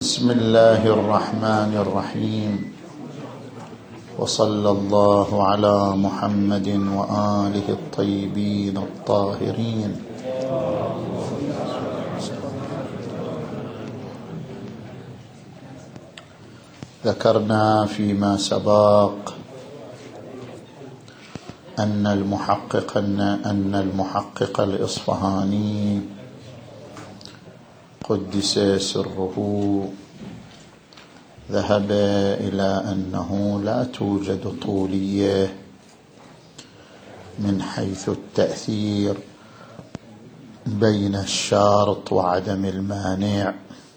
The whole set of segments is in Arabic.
بسم الله الرحمن الرحيم، وصلى الله على محمد وآله الطيبين الطاهرين. ذكرنا فيما سبق أن المحقق الإصفهاني قدس سره ذهب إلى أنه لا توجد طولية من حيث التأثير بين الشرط وعدم المانع،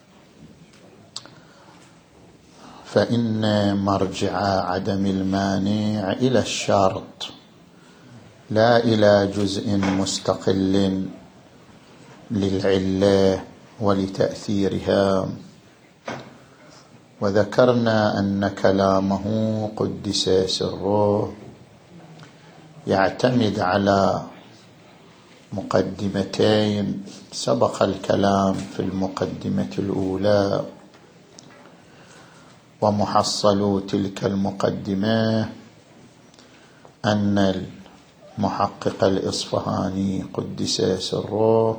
فإن مرجع عدم المانع إلى الشرط لا إلى جزء مستقل للعلة ولتأثيرها. وذكرنا أن كلامه قدس سره يعتمد على مقدمتين سبق الكلام في المقدمة الأولى، ومحصل تلك المقدمة أن المحقق الإصفهاني قدس سره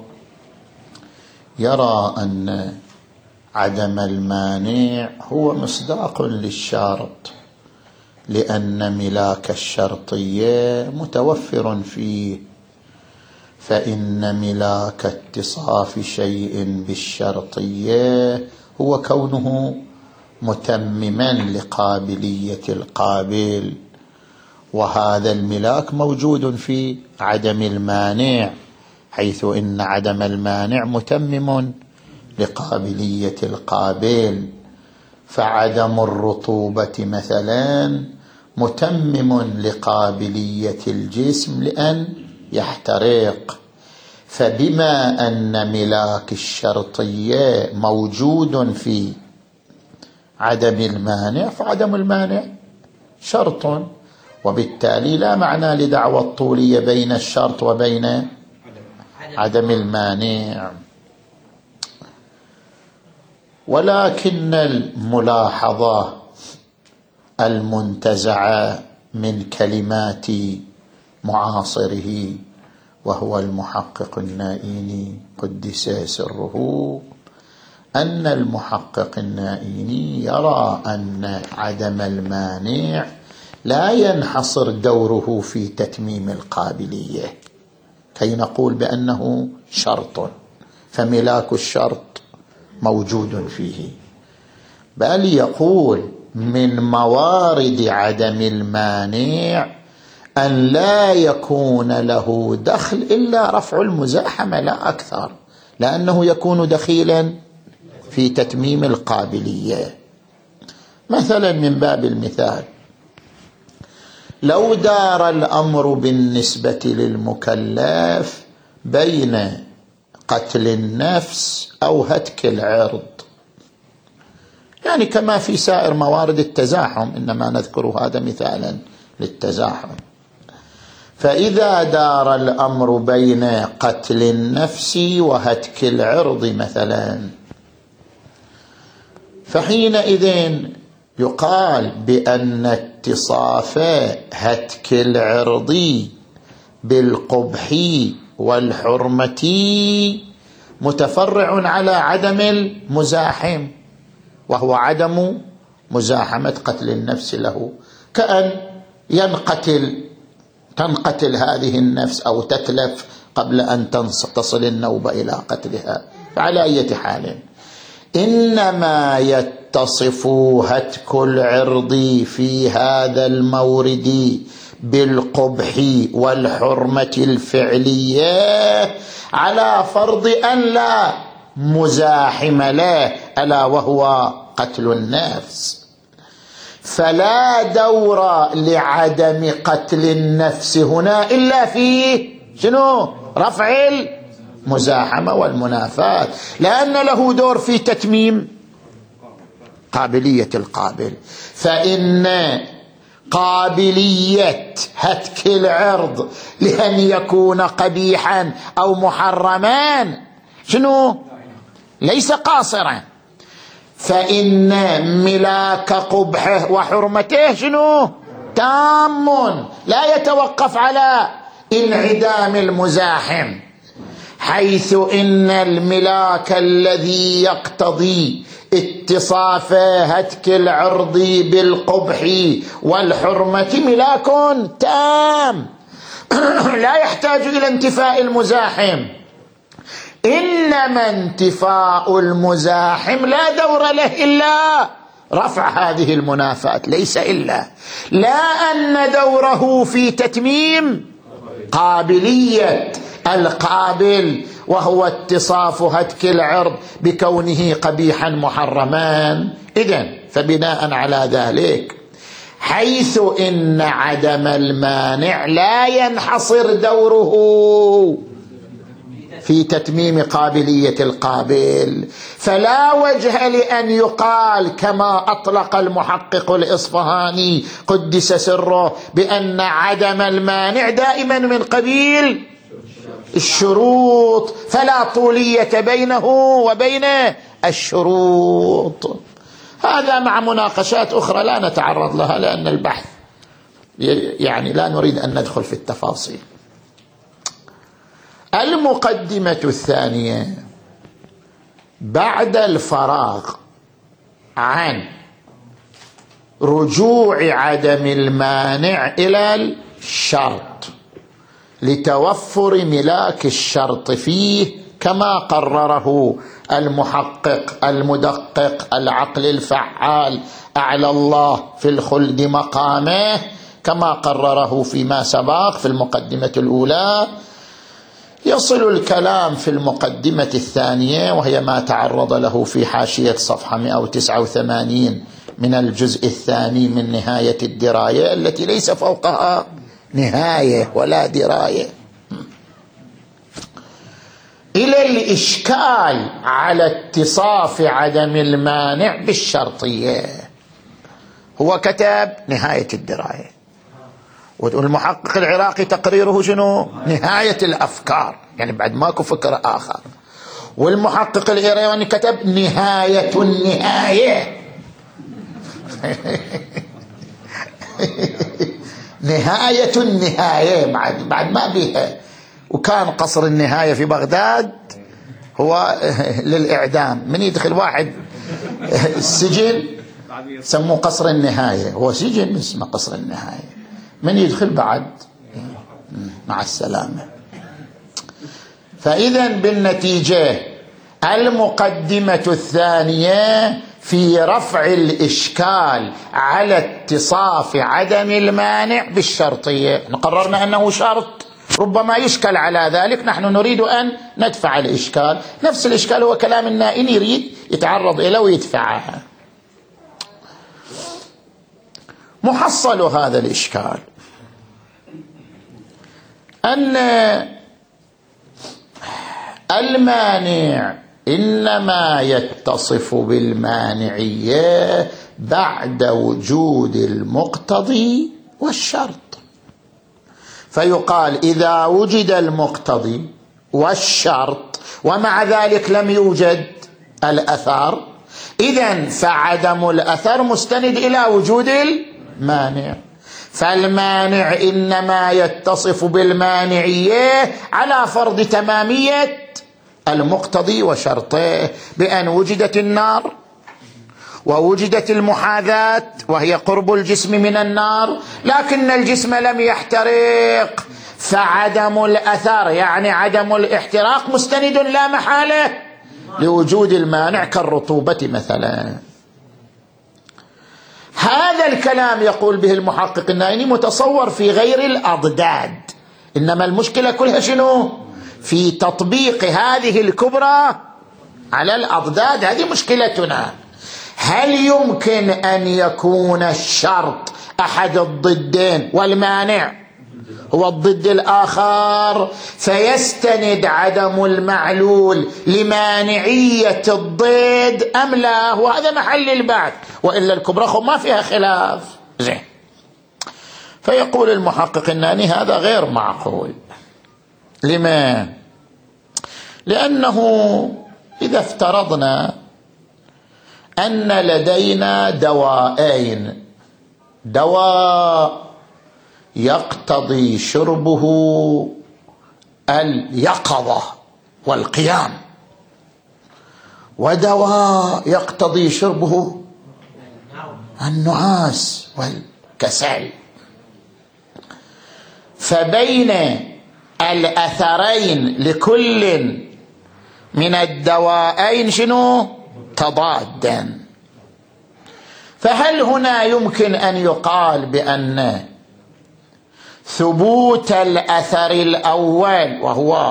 يرى أن عدم المانع هو مصداق للشرط، لأن ملاك الشرطية متوفر فيه، فإن ملاك اتصاف شيء بالشرطية هو كونه متمما لقابلية القابل، وهذا الملاك موجود في عدم المانع، حيث إن عدم المانع متمم لقابلية القابل. فعدم الرطوبة مثلا متمم لقابلية الجسم لأن يحترق، فبما أن ملاك الشرطية موجود في عدم المانع فعدم المانع شرط، وبالتالي لا معنى لدعوى الطولية بين الشرط وبين عدم المانع. ولكن الملاحظة المنتزعة من كلمات معاصره وهو المحقق النائيني قدس سره أن المحقق النائيني يرى أن عدم المانع لا ينحصر دوره في تتميم القابلية كي نقول بأنه شرط فملاك الشرط موجود فيه، بل يقول من موارد عدم المانع أن لا يكون له دخل إلا رفع المزاحمة لا أكثر، لأنه يكون دخيلا في تتميم القابلية. مثلا من باب المثال، لو دار الأمر بالنسبة للمكلف بين قتل النفس أو هتك العرض، يعني كما في سائر موارد التزاحم، إنما نذكر هذا مثالا للتزاحم، فإذا دار الأمر بين قتل النفس وهتك العرض مثلا، فحينئذ يقال بأن اتصاف هتك العرض بالقبح والحرمة متفرع على عدم المزاحم، وهو عدم مزاحمة قتل النفس له، كأن تنقتل هذه النفس أو تتلف قبل أن تصل النوبة إلى قتلها. فعلى أي حال إنما يتصف هتك العرض في هذا المورد بالقبح والحرمة الفعلية على فرض أن لا مزاحم له ألا وهو قتل النفس، فلا دور لعدم قتل النفس هنا إلا في رفع المزاحمة والمنافاة، لأن له دور في تتميم قابلية القابل. فإن قابلية هتك العرض لأن يكون قبيحا أو محرما ليس قاصرا، فإن ملاك قبحه وحرمته شنو؟ تام، لا يتوقف على انعدام المزاحم، حيث إن الملاك الذي يقتضي اتصاف هتك العرض بالقبح والحرمة ملاك تام لا يحتاج إلى انتفاء المزاحم، إنما انتفاء المزاحم لا دور له إلا رفع هذه المنافاة، ليس إلا، لا أن دوره في تتميم قابلية القابل، وهو اتصاف هتك العرض بكونه قبيحا محرما. إذن فبناء على ذلك، حيث إن عدم المانع لا ينحصر دوره في تتميم قابلية القابل، فلا وجه لأن يقال كما أطلق المحقق الإصفهاني قدس سره بأن عدم المانع دائما من قبيل الشروط، فلا طولية بينه وبين الشروط. هذا مع مناقشات أخرى لا نتعرض لها لأن البحث يعني لا نريد أن ندخل في التفاصيل. المقدمة الثانية بعد الفراغ عن رجوع عدم المانع إلى الشرط لتوفر ملاك الشرط فيه كما قرره المحقق المدقق العقل الفعال أعلى الله في الخلد مقامه، كما قرره فيما سبق في المقدمة الأولى، يصل الكلام في المقدمة الثانية وهي ما تعرض له في حاشية صفحة 189 من الجزء الثاني من نهاية الدراية، التي ليس فوقها نهاية ولا دراية، إلى الإشكال على اتصاف عدم المانع بالشرطية. هو كتب نهاية الدراية، والمحقق العراقي تقريره شنو؟ نهاية الأفكار، يعني بعد ماكو فكر آخر. والمحقق الإيراني كتب نهاية النهاية نهاية النهاية بعد ما بيها. وكان قصر النهاية في بغداد هو للإعدام، من يدخل واحد السجن سموه قصر النهاية، هو سجن اسمه قصر النهاية، من يدخل بعد مع السلامة. فإذا بالنتيجة المقدمة الثانية في رفع الإشكال على اتصاف عدم المانع بالشرطية، قررنا أنه شرط ربما يشكل على ذلك، نحن نريد أن ندفع الإشكال، نفس الإشكال هو كلام النائل يريد يتعرض إليه ويدفعها. محصل هذا الإشكال أن المانع إنما يتصف بالمانعية بعد وجود المقتضي والشرط، فيقال إذا وجد المقتضي والشرط ومع ذلك لم يوجد الأثر، إذن فعدم الأثر مستند إلى وجود المانع، فالمانع إنما يتصف بالمانعية على فرض تمامية المقتضي وشرطه، بأن وجدت النار ووجدت المحاذاة وهي قرب الجسم من النار، لكن الجسم لم يحترق، فعدم الأثر يعني عدم الاحتراق مستند لا محالة لوجود المانع كالرطوبة مثلا. هذا الكلام يقول به المحقق النائني متصور في غير الأضداد، إنما المشكلة كلها شنو؟ في تطبيق هذه الكبرى على الأضداد، هذه مشكلتنا. هل يمكن أن يكون الشرط أحد الضدين والمانع هو الضد الآخر، فيستند عدم المعلول لمانعية الضد أم لا؟ وهذا محل البحث، وإلا الكبرى ما فيها خلاف. زين، فيقول المحقق الناني هذا غير معقول. لما؟ لأنه إذا افترضنا أن لدينا دواءين، دواء يقتضي شربه اليقظة والقيام، ودواء يقتضي شربه النعاس والكسل. فبين الأثرين لكل من الدوائين شنو؟ تضادا. فهل هنا يمكن أن يقال بأن ثبوت الأثر الأول وهو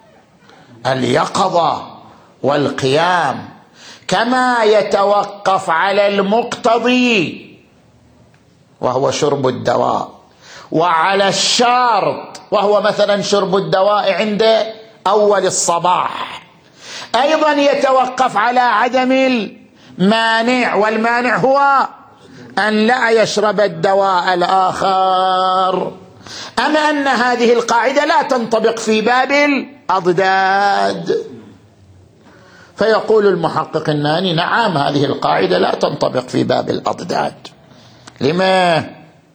اليقظة والقيام كما يتوقف على المقتضي وهو شرب الدواء، وعلى الشرط وهو مثلا شرب الدواء عند أول الصباح، أيضا يتوقف على عدم المانع، والمانع هو أن لا يشرب الدواء الآخر؟ أما أن هذه القاعدة لا تنطبق في باب الأضداد؟ فيقول المحقق الناني نعم، هذه القاعدة لا تنطبق في باب الأضداد. لما؟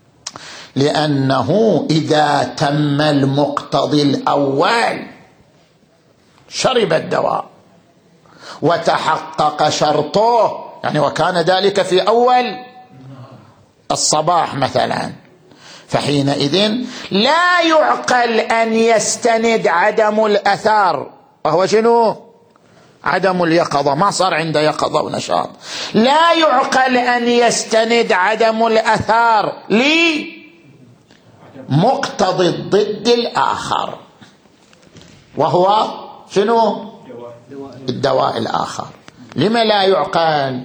لأنه إذا تم المقتضي الأول شرب الدواء وتحقق شرطه، يعني وكان ذلك في أول الصباح مثلا، فحينئذ لا يعقل أن يستند عدم الأثر وهو شنو؟ عدم اليقظة، ما صار عنده يقظة ونشاط، لا يعقل أن يستند عدم الأثر لمقتضي الضد الآخر وهو شنو؟ الدواء الآخر. لما لا يعقل؟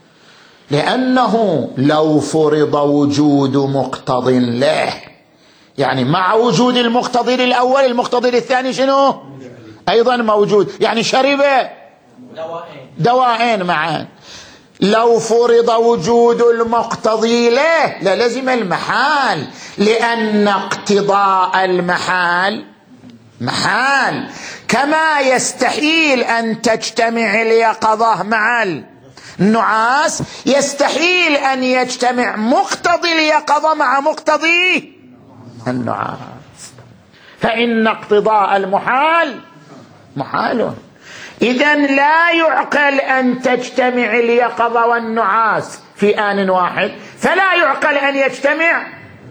لأنه لو فرض وجود مقتض له، يعني مع وجود المقتضي للأول المقتضي للثاني شنو؟ أيضا موجود، يعني شرب دوائين معا. لو فرض وجود المقتضي له للزم المحال، لأن اقتضاء المحال محال، كما يستحيل أن تجتمع اليقظة مع النعاس يستحيل أن يجتمع مقتضي اليقظة مع مقتضي النعاس، فإن اقتضاء المحال محال. إذن لا يعقل أن تجتمع اليقظة والنعاس في آن واحد، فلا يعقل أن يجتمع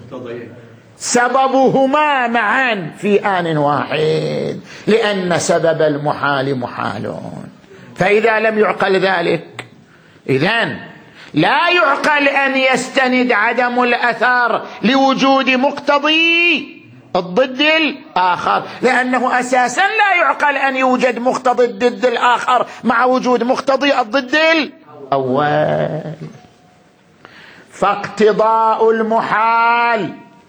سببهما معا في آن واحد، لأن سبب المحال محال. فإذا لم يعقل ذلك إذن لا يعقل أن يستند عدم الأثر لوجود مقتضي الضد الآخر، لأنه أساسا لا يعقل أن يوجد مقتضي الضد الآخر مع وجود مقتضي الضد الأول. فاقتضاء المحال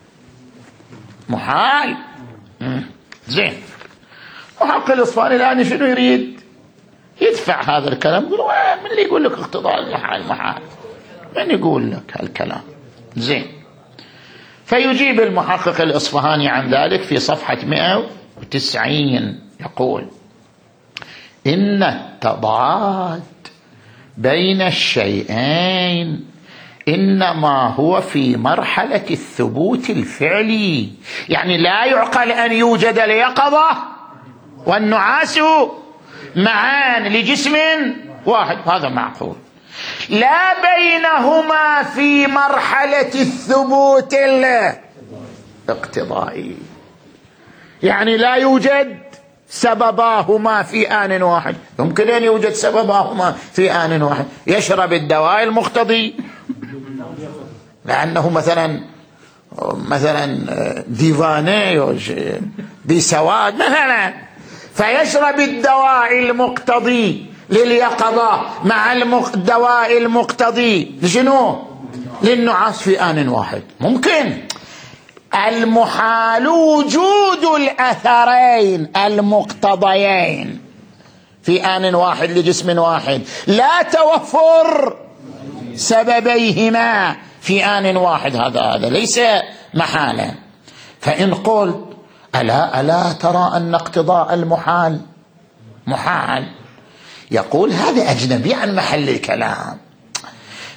محال. زين، محقق الإصفهاني الآن شنو يريد؟ يدفع هذا الكلام، يقول من اللي يقول لك اقتضاء المحال محال؟ من يقول لك هالكلام؟ زين، فيجيب المحقق الإصفهاني عن ذلك في صفحة 190 يقول: إن التضاد بين الشيئين إنما هو في مرحلة الثبوت الفعلي، يعني لا يعقل أن يوجد اليقظة والنعاس معا لجسم واحد، هذا معقول، لا بينهما في مرحلة الثبوت الاقتضائي، يعني لا يوجد سبباهما في آن واحد. يمكن أن يوجد سبباهما في آن واحد، يشرب الدواء المقتضي لأنه مثلا ديفاني بسواد مثلا، فيشرب الدواء المقتضي لليقظة مع الدواء المقتضي لشنو؟ للنعاس في آن واحد. ممكن. المحال وجود الأثرين المقتضيين في آن واحد لجسم واحد، لا توفر سببيهما في آن واحد، هذا ليس محالا. فإن قلت ألا ترى أن اقتضاء المحال محال، يقول هذا أجنبي عن محل الكلام،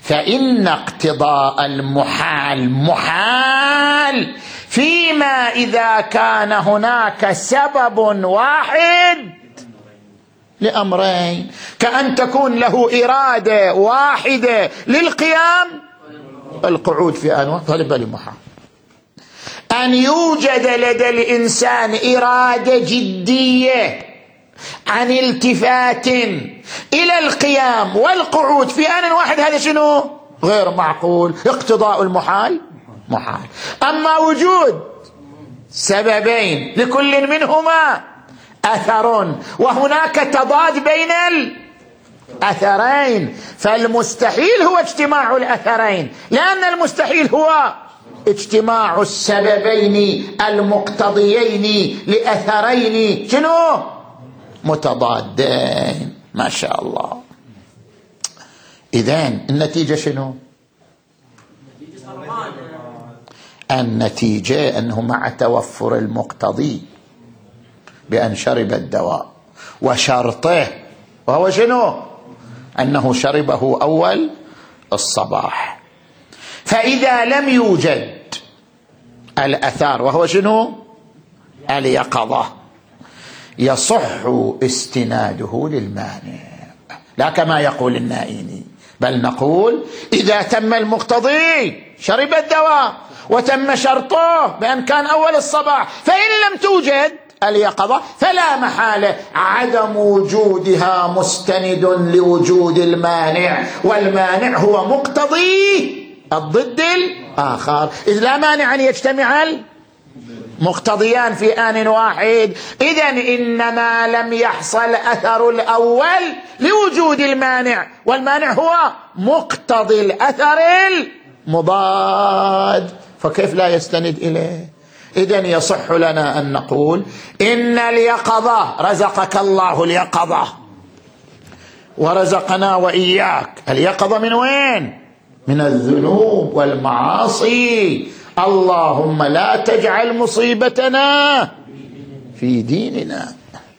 فإن اقتضاء المحال محال فيما إذا كان هناك سبب واحد لأمرين، كأن تكون له إرادة واحدة للقيام القعود في آن واحد، هذا بالمحال. أن يوجد لدى الإنسان إرادة جدية عن التفات إلى القيام والقعود في آن واحد، هذا شنو؟ غير معقول. اقتضاء المحال محال. أما وجود سببين لكل منهما أثر وهناك تضاد بين الأثرين، فالمستحيل هو اجتماع الأثرين، لأن المستحيل هو اجتماع السببين المقتضيين لأثرين شنو؟ متضادين. ما شاء الله. إذن النتيجة شنو؟ النتيجة أنه مع توفر المقتضي بأن شرب الدواء وشرطه، وهو شنو؟ أنه شربه أول الصباح، فإذا لم يوجد الأثار وهو شنو؟ اليقظة، يصح استناده للمانع، لا كما يقول النائيني، بل نقول إذا تم المقتضي شرب الدواء وتم شرطه بأن كان أول الصباح، فإن لم توجد اليقظة فلا محالة عدم وجودها مستند لوجود المانع، والمانع هو مقتضي الضد الآخر، إذ لا مانع أن يجتمع مقتضيان في آن واحد. إذن إنما لم يحصل أثر الأول لوجود المانع، والمانع هو مقتضي الأثر المضاد، فكيف لا يستند إليه؟ إذن يصح لنا أن نقول إن اليقظة، رزقك الله اليقظة ورزقنا وإياك اليقظة، من وين؟ من الذنوب والمعاصي. اللهم لا تجعل مصيبتنا في ديننا.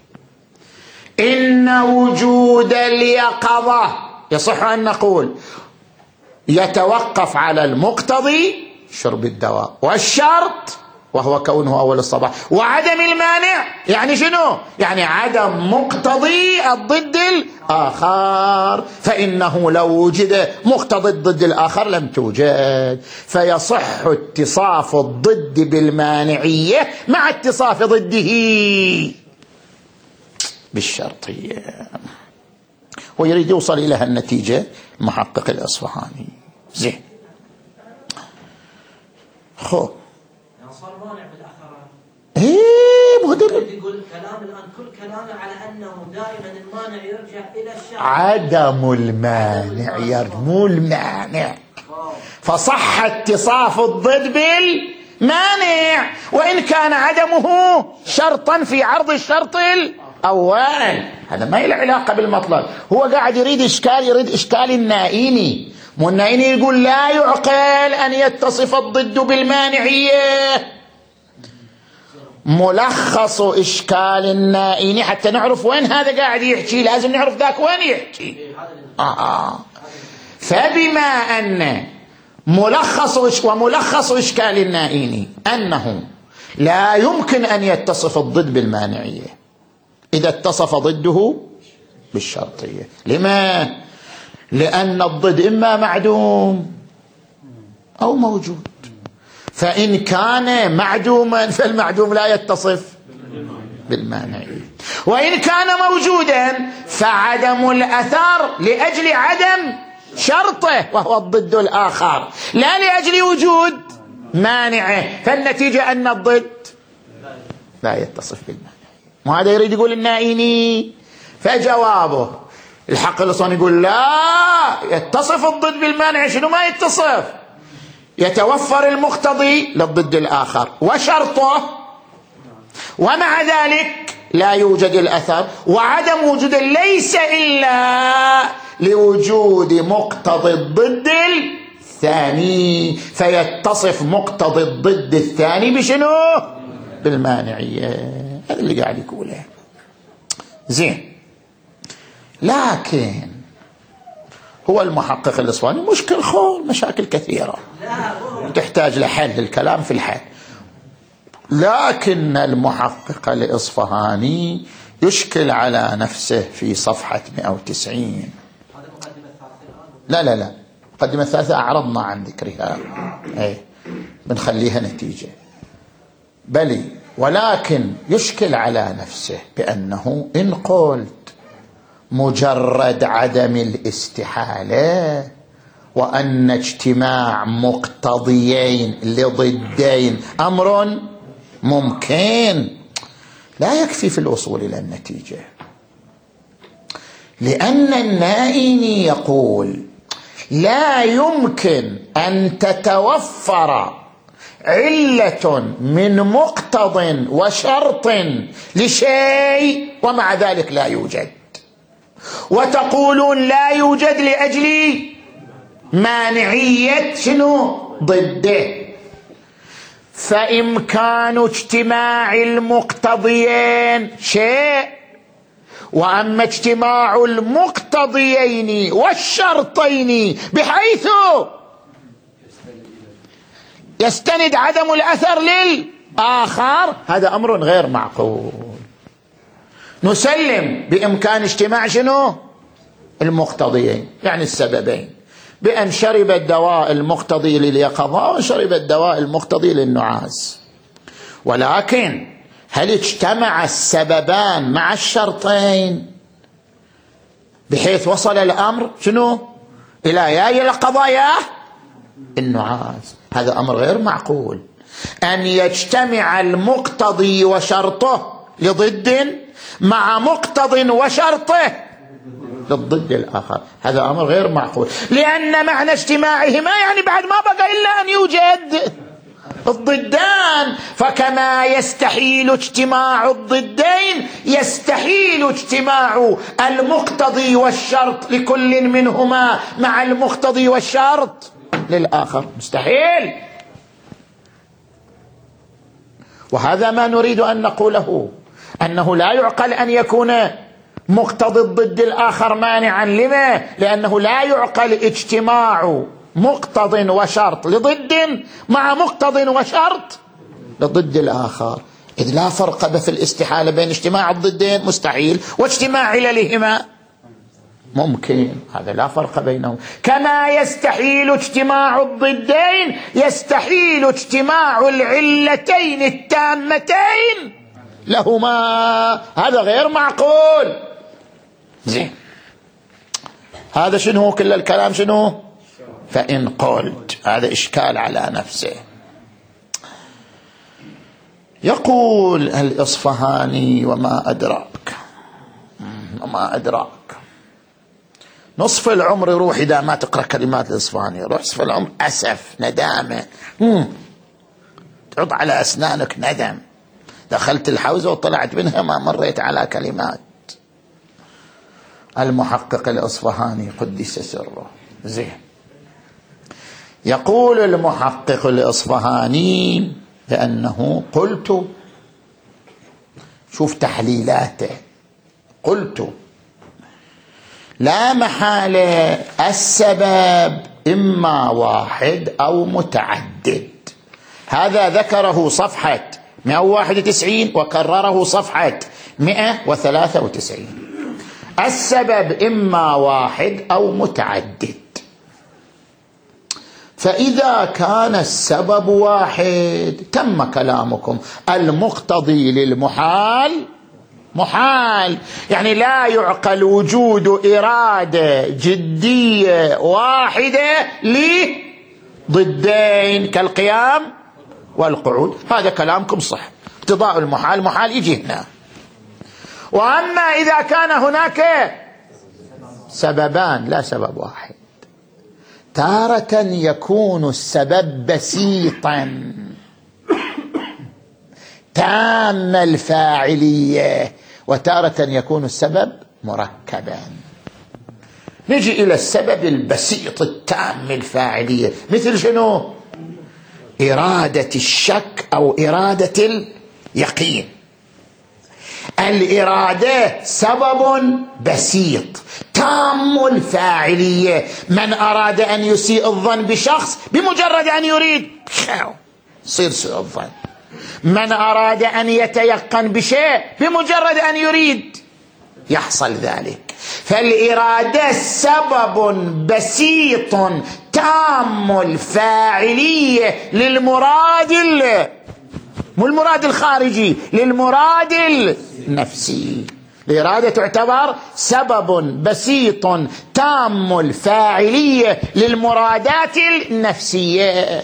إن وجود اليقظة يصح أن نقول يتوقف على المقتضي شرب الدواء، والشرط وهو كونه أول الصباح، وعدم المانع يعني شنو؟ يعني عدم مقتضي الضد الآخر، فإنه لو وجد مقتضي الضد الآخر لم توجد، فيصح اتصاف الضد بالمانعية مع اتصاف ضده بالشرطية. ويريد يوصل إلى هالنتيجة المحقق الأصفهاني. زين، صار مانع بالآخرة. يقول كلام الآن كل كلامه على أنه دائما المانع يرجع إلى الشرع، عدم المانع مو المانع، فصح اتصاف الضد بالمانع وإن كان عدمه شرطا في عرض الشرط الأول. هذا ما له علاقة بالمطلب، هو قاعد يريد إشكال النائيني، مو النائيني يقول لا يعقل أن يتصف الضد بالمانعية. ملخص إشكال النائيني حتى نعرف وين هذا قاعد يحكي، لازم نعرف ذاك وين يحكي. فبما أن ملخص إشكال النائيني أنه لا يمكن أن يتصف الضد بالمانعية إذا اتصف ضده بالشرطية. لما؟ لأن الضد إما معدوم أو موجود، فإن كان معدوما فالمعدوم لا يتصف بالمانعية، وإن كان موجودا فعدم الأثر لأجل عدم شرطه وهو الضد الآخر، لا لأجل وجود مانعه، فالنتيجة أن الضد لا يتصف بالمانع. وهذا يريد يقول النائيني، فجوابه الحق الأصلي يقول لا يتصف الضد بالمانع. شنو ما يتصف؟ يتوفر المقتضي للضد الآخر وشرطه، ومع ذلك لا يوجد الأثر، وعدم وجود ليس إلا لوجود مقتضي الضد الثاني، فيتصف مقتضي الضد الثاني بشنو؟ بالمانعية. هذا اللي قاعد يقوله. زين، لكن هو المحقق الإصفهاني مشكل خول، مشاكل كثيرة تحتاج لحل، الكلام في الحل. لكن المحقق الإصفهاني يشكل على نفسه في صفحة 190. لا مقدمة الثالثة أعرضنا عن ذكرها، بنخليها نتيجة. بلي، ولكن يشكل على نفسه بأنه إن قلت مجرد عدم الاستحالة وأن اجتماع مقتضيين لضدين أمر ممكن، لا يكفي في الوصول إلى النتيجة، لأن النائيني يقول لا يمكن أن تتوفر علة من مقتض وشرط لشيء ومع ذلك لا يوجد، وتقولون لا يوجد لأجل مانعية شنو؟ ضده. فإمكان اجتماع المقتضيين شيء، وأما اجتماع المقتضيين والشرطين بحيث يستند عدم الأثر للآخر هذا أمر غير معقول. نسلم بإمكان اجتماع شنو؟ المقتضيين، يعني السببين، بأن شرب الدواء المقتضي لليقظة وشرب الدواء المقتضي للنعاس. ولكن هل اجتمع السببان مع الشرطين بحيث وصل الأمر شنو؟ إلى يا اليقظة يا النعاس؟ هذا أمر غير معقول. أن يجتمع المقتضي وشرطه لضد مع مقتض وشرطه للضد الآخر، هذا أمر غير معقول، لأن معنى اجتماعهما يعني بعد ما بقى إلا أن يوجد الضدان. فكما يستحيل اجتماع الضدين يستحيل اجتماع المقتضي والشرط لكل منهما مع المقتضي والشرط للآخر، مستحيل. وهذا ما نريد أن نقوله، أنه لا يعقل أن يكون مقتضي الضد الآخر مانعا. لما؟ لأنه لا يعقل اجتماع مقتض وشرط لضد مع مقتض وشرط لضد الآخر، إذ لا فرق في الاستحالة بين اجتماع الضدين مستحيل واجتماع عللهما ممكن، هذا لا فرق بينهم. كما يستحيل اجتماع الضدين يستحيل اجتماع العلتين التامتين لهما، هذا غير معقول. زين، هذا شنو كل الكلام شنو؟ فإن قلت، هذا إشكال على نفسه. يقول الإصفهاني وما أدراك نصف العمر يروح إذا ما تقرأ كلمات الإصفهاني، يروح نصف العمر أسف، ندامة، تعض على أسنانك ندم، دخلت الحوزة وطلعت منها ما مريت على كلمات. المحقق الإصفهاني قدس سره. زين، يقول المحقق الإصفهاني بأنه قلت، شوف تحليلاته، قلت لا محالة السبب إما واحد أو متعدد. هذا ذكره صفحة 191 وكرره صفحة 193. السبب إما واحد أو متعدد، فإذا كان السبب واحد تم كلامكم، المقتضي للمحال محال، يعني لا يعقل وجود إرادة جدية واحدة لضدين كالقيام والقعود، هذا كلامكم صح، اقتضاء المحال محال يجي هنا. وأما إذا كان هناك سببان لا سبب واحد، تارة يكون السبب بسيطا تام الفاعلية، وتارة يكون السبب مركبا. نجي إلى السبب البسيط التام الفاعلية، مثل شنو؟ إرادة الشك أو إرادة اليقين. الإرادة سبب بسيط تام الفاعلية. من أراد أن يسيء الظن بشخص بمجرد أن يريد يصير سوء الظن. من أراد أن يتيقن بشيء بمجرد أن يريد يحصل ذلك. فالإرادة سبب بسيط تام الفاعلية للمراد، مو المراد الخارجي، للمراد النفسي. الإرادة تعتبر سبب بسيط تام الفاعلية للمرادات النفسية.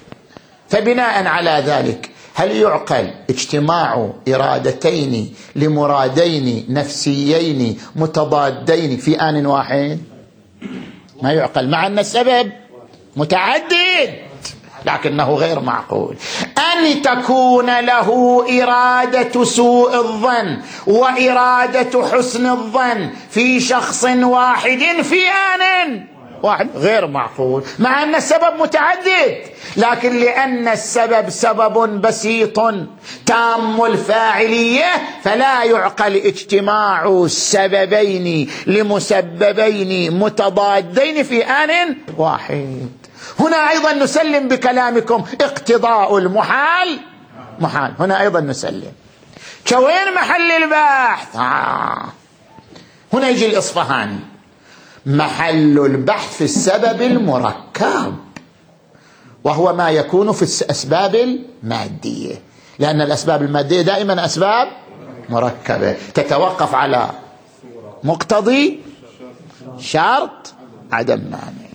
فبناء على ذلك هل يعقل اجتماع إرادتين لمرادين نفسيين متضادين في آن واحد؟ ما يعقل، مع أن السبب متعدد لكنه غير معقول. أن تكون له إرادة سوء الظن وإرادة حسن الظن في شخص واحد في آن واحد غير معقول، مع أن السبب متعدد، لكن لأن السبب سبب بسيط تام الفاعلية فلا يعقل اجتماع السببين لمسببين متضادين في آن واحد. هنا أيضا نسلم بكلامكم اقتضاء المحال محال، هنا أيضا نسلم. وين محل البحث؟ هنا يجي الإصفهاني. محل البحث في السبب المركب، وهو ما يكون في الأسباب المادية، لأن الأسباب المادية دائما أسباب مركبة تتوقف على مقتضي شرط عدم مانع.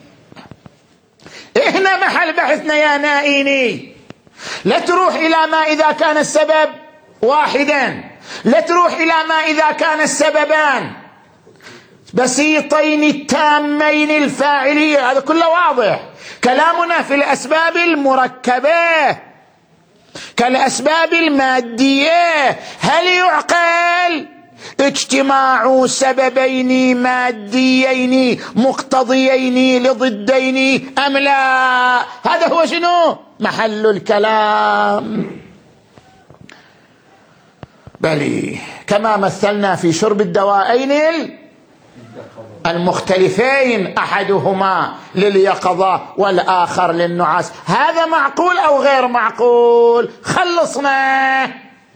هنا محل بحثنا يا نائيني. لا تروح إلى ما إذا كان السبب واحدا، لا تروح إلى ما إذا كان السببان بسيطين التامين الفاعلية، هذا كله واضح. كلامنا في الأسباب المركبة كالأسباب المادية. هل يعقل اجتماع سببين ماديين مقتضيين لضدين أم لا؟ هذا هو شنو محل الكلام. بل كما مثلنا في شرب الدوائين المختلفين، أحدهما لليقظة والآخر للنعاس، هذا معقول أو غير معقول؟ خلصنا.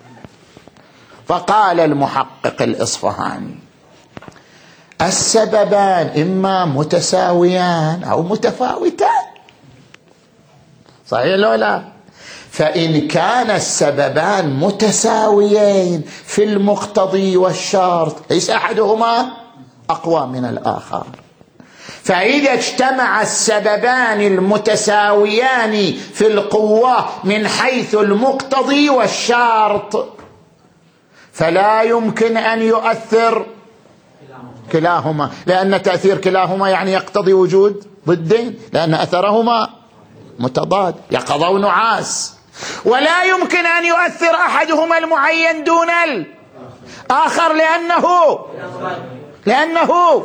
فقال المحقق الإصفهاني: السببان إما متساويان أو متفاوتان. صحيح لو لا؟ فإن كان السببان متساويين في المقتضي والشرط ليس أحدهما أقوى من الآخر. فإذا اجتمع السببان المتساويان في القوة من حيث المقتضي والشرط فلا يمكن أن يؤثر كلاهما، لأن تأثير كلاهما يعني يقتضي وجود ضدين، لأن أثرهما متضاد، يقظة ونعاس. ولا يمكن أن يؤثر أحدهما المعين دون الآخر لأنه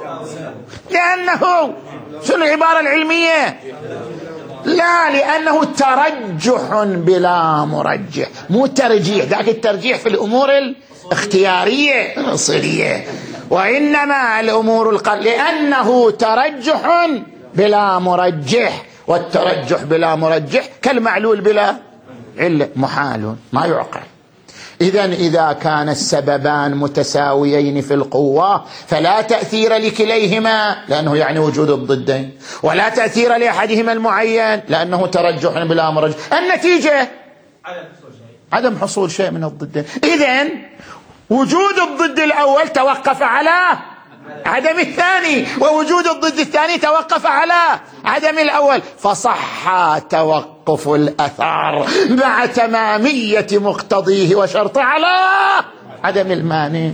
شنو العبارة العلمية؟ لا، لأنه ترجح بلا مرجح، مو ترجيح، ذاك الترجيح في الأمور الاختيارية الأصلية، وإنما الأمور لأنه ترجح بلا مرجح، والترجح بلا مرجح كالمعلول بلا علة، محال ما يعقل. إذن إذا كان السببان متساويين في القوة فلا تأثير لكليهما لأنه يعني وجود الضدين، ولا تأثير لأحدهما المعين لأنه ترجح بلا مرجح. النتيجة عدم حصول شيء من الضدين. إذن وجود الضد الأول توقف على عدم الثاني، ووجود الضد الثاني توقف على عدم الأول، فصح توقف الأثر مع تمامية مقتضيه وشرطه على عدم المانع.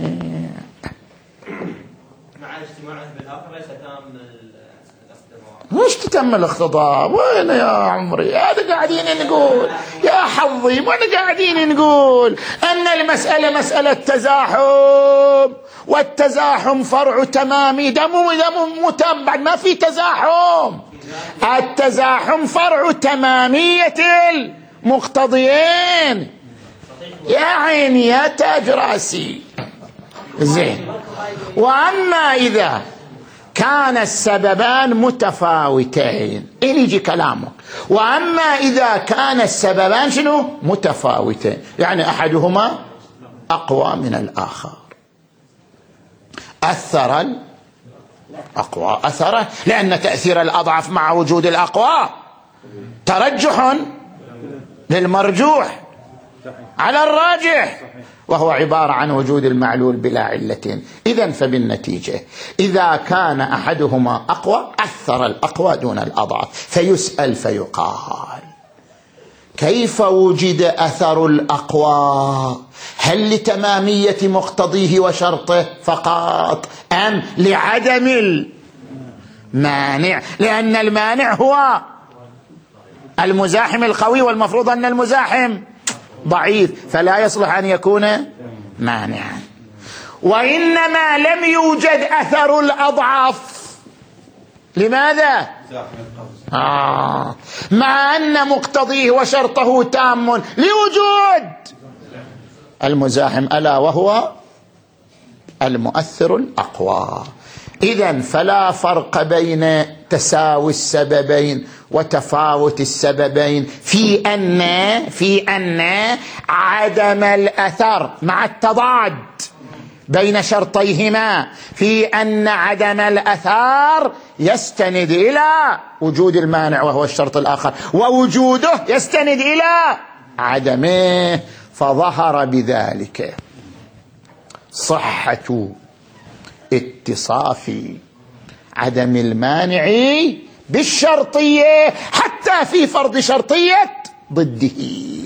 مع اجتماعه بالآخر ليس تام الاختضاب. مش تتم الاختضاب، وين يا عمري؟ هذا قاعدين نقول يا حظي، وانا قاعدين نقول أن المسألة مسألة تزاحم، والتزاحم فرع تمامي، دم متم، بعد ما في تزاحم. التزاحم فرع تمامية المقتضيين. يا عيني يا تاج راسي. زين. وأما إذا كان السببان متفاوتين، يجي كلامك، وأما إذا كان السببان شنو؟ متفاوتين، يعني أحدهما أقوى من الآخر، أثر الأقوى أثره، لأن تأثير الأضعف مع وجود الأقوى ترجح للمرجوح على الراجح، وهو عبارة عن وجود المعلول بلا علتين. إذن فبالنتيجة إذا كان أحدهما أقوى أثر الأقوى دون الأضعف، فيسأل فيقال كيف وجد أثر الأقوى؟ هل لتمامية مقتضيه وشرطه فقط، أم لعدم المانع؟ لأن المانع هو المزاحم القوي، والمفروض أن المزاحم ضعيف، فلا يصلح أن يكون مانعا. وإنما لم يوجد أثر الأضعف، لماذا؟ مع أن مقتضيه وشرطه تام لوجود المزاحم، ألا وهو المؤثر الأقوى. إذن فلا فرق بين تساوي السببين وتفاوت السببين في أن عدم الأثر مع التضاد بين شرطيهما، في أن عدم الأثر يستند إلى وجود المانع وهو الشرط الآخر، ووجوده يستند إلى عدمه. فظهر بذلك صحة اتصاف عدم المانع بالشرطية حتى في فرض شرطية ضده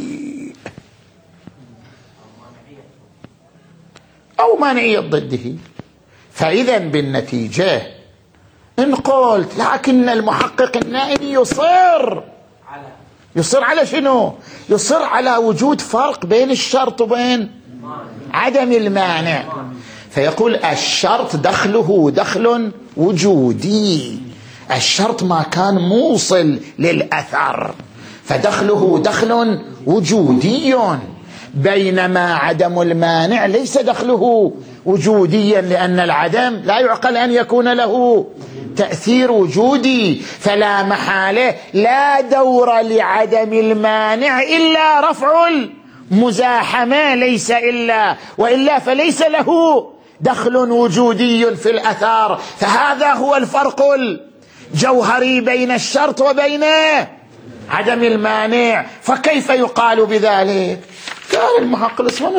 أو مانعية ضده. فإذا بالنتيجة إن قلت لكن المحقق النائي يصر على شنو؟ يصر على وجود فرق بين الشرط وبين عدم المانع، فيقول الشرط دخله دخل وجودي، الشرط ما كان موصل للأثر فدخله دخل وجودي، بينما عدم المانع ليس دخله وجوديا، لأن العدم لا يعقل أن يكون له تأثير وجودي، فلا محالة لا دور لعدم المانع إلا رفع المزاحمة، ليس إلا، وإلا فليس له دخل وجودي في الأثار. فهذا هو الفرق الجوهري بين الشرط وبين عدم المانع. فكيف يقال بذلك؟ قال المحقق الإسلامي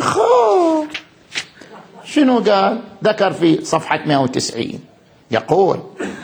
شنو قال؟ ذكر في صفحة 190 يقول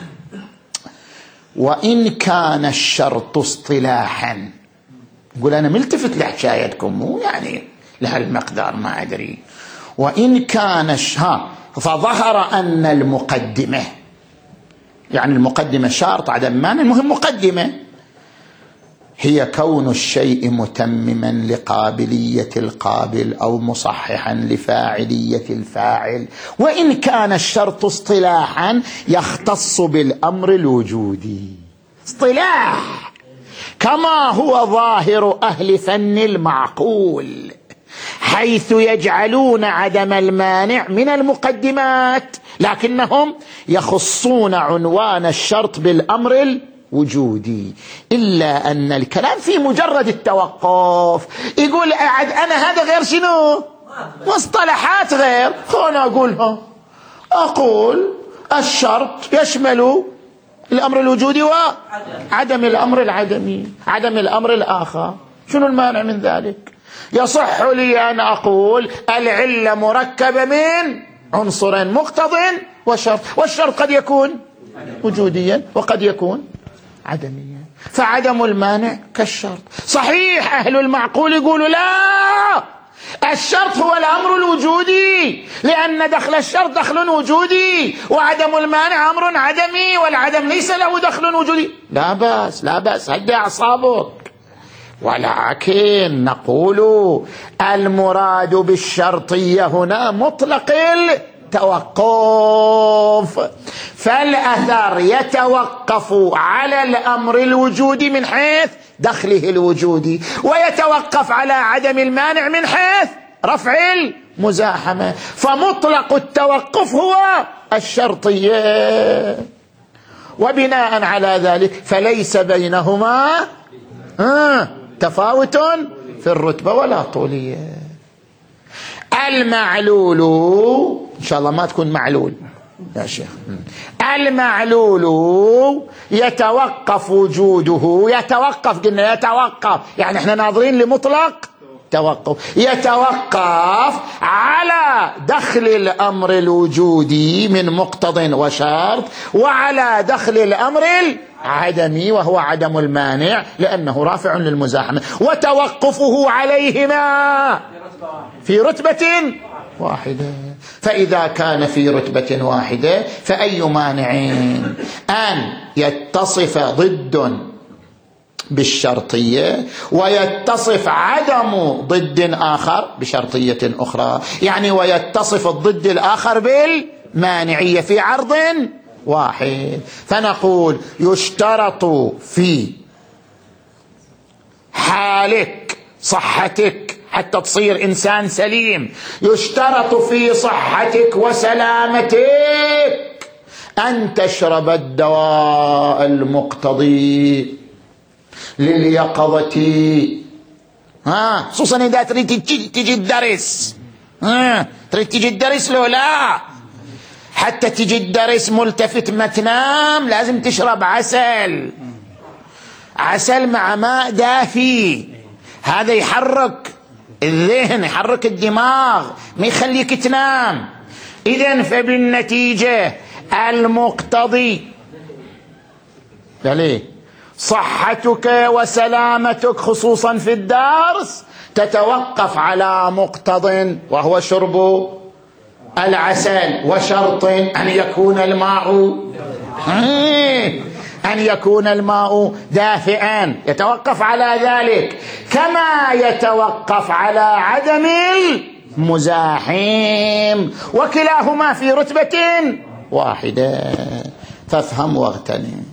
وإن كان الشرط اصطلاحا، يقول أنا ملتفت لحكايتكم مو يعني لهالمقدار ما أدري، وإن كان فظهر أن المقدمة، يعني المقدمة شرط عدم مانع، المهم مقدمة، هي كون الشيء متمما لقابلية القابل أو مصححا لفاعلية الفاعل، وإن كان الشرط اصطلاحا يختص بالأمر الوجودي، اصطلاح كما هو ظاهر أهل فن المعقول، حيث يجعلون عدم المانع من المقدمات، لكنهم يخصون عنوان الشرط بالأمر الوجودي، إلا أن الكلام في مجرد التوقف. يقول أنا هذا غير شنو؟ مصطلحات غير. خلنا أقولها، أقول الشرط يشمل الأمر الوجودي وعدم الأمر العدمي، عدم الأمر الآخر، شنو المانع من ذلك؟ يصح لي أن أقول العلة مركبة من عنصرين، مقتض وشرط، والشرط قد يكون وجوديا وقد يكون عدميا، فعدم المانع كالشرط. صحيح أهل المعقول يقولوا لا، الشرط هو الأمر الوجودي، لأن دخل الشرط دخل وجودي، وعدم المانع أمر عدمي، والعدم ليس له دخل وجودي. لا بأس لا بأس، هدي أعصابك. ولكن نقول المراد بالشرطية هنا مطلق التوقف، فالأثر يتوقف على الأمر الوجودي من حيث دخله الوجودي، ويتوقف على عدم المانع من حيث رفع مزاحمة، فمطلق التوقف هو الشرطية، وبناء على ذلك فليس بينهما تفاوت في الرتبة ولا طولية. المعلول إن شاء الله ما تكون معلول يا شيخ، المعلول يتوقف وجوده، يتوقف قلنا يتوقف يعني احنا ناظرين لمطلق توقف، يتوقف على دخل الأمر الوجودي من مقتض وشرط، وعلى دخل الأمر العدمي وهو عدم المانع لأنه رافع للمزاحمة، وتوقفه عليهما في رتبة واحدة. فإذا كان في رتبة واحدة فأي مانع أن يتصف ضد بالشرطية ويتصف عدم ضد آخر بشرطية أخرى، يعني ويتصف الضد الآخر بالمانعية في عرض واحد. فنقول يشترط في حالك صحتك حتى تصير إنسان سليم، يشترط في صحتك وسلامتك أن تشرب الدواء المقتضي لليقظة، خصوصا إذا تريد تجي الدرس، تريد تجي الدرس لو لا، حتى تجي الدرس ملتفت ما تنام لازم تشرب عسل مع ماء دافي، هذا يحرك الذهن يحرك الدماغ ما يخليك تنام. إذن فبالنتيجة المقتضي يعني صحتك وسلامتك خصوصا في الدرس تتوقف على مقتض وهو شرب العسل، وشرط أن يكون الماء دافئا، يتوقف على ذلك كما يتوقف على عدم المزاحم، وكلاهما في رتبة واحدة. فافهم واغتنم.